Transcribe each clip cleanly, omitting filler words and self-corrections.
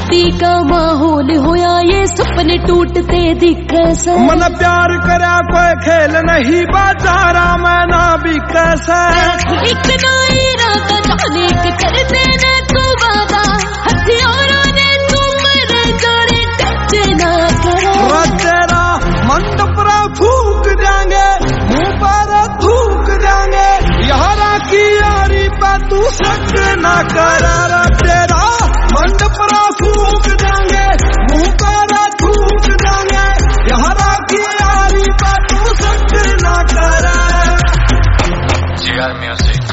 शादी का माहौल होया ये सपने टूटते दिखे से। मन प्यार करा कोई खेल नहीं बाजारा मैं ना भी कैसे। एक ना इरादा जाने के कर देना तू वादा हथियारों ने तू मर जाने टच ना करा। तेरा मंडप फूक जाएंगे मुंह पर थूक जाएंगे यारा की यारी पे तू शक ना कर। तेरा मंडप फूक जाएंगे मुंह पर थूक जाएंगे यारा की यारी पे तू शक ना कर। GR Music।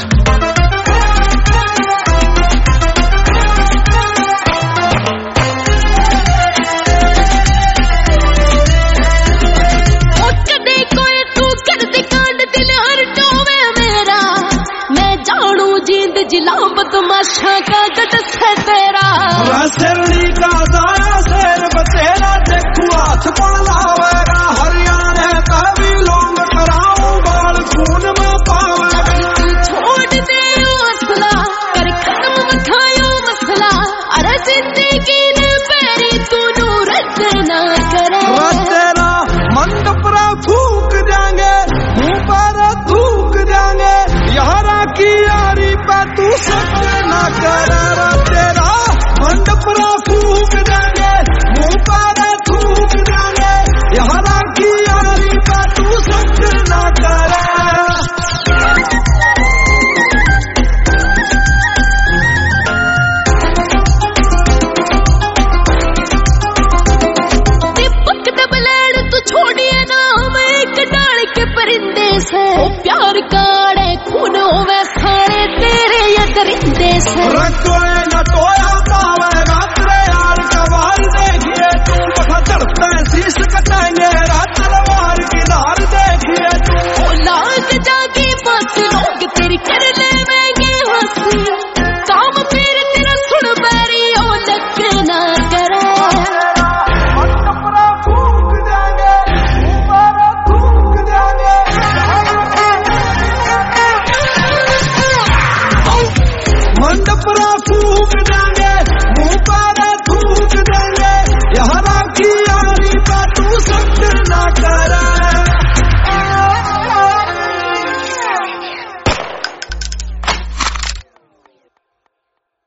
बदमाशा का गटस है तेरा शेरनी का दाया शेर बतेरा देखू हाथ पड़ावेगा हरियाणा का भी लोग कराऊं बाल खून में पावेगा। छोड़ दे हौसला कर खत्म मखायो मसला अरे जिंदगी ने पैरी तू रद्द ना करे। तेरा मंडप फूक जाएंगे मुंह पर थूक जाएंगे यारा की यारी पे तू शक ना कर। तेरा मंडप फूक जाएंगे मुंह पर थूक जाएंगे यारा की यारी पे तू शक ना कर। दीपक दबलेड़ तू छोड़िए ना हम एक डाल के परिंदे से प्यार का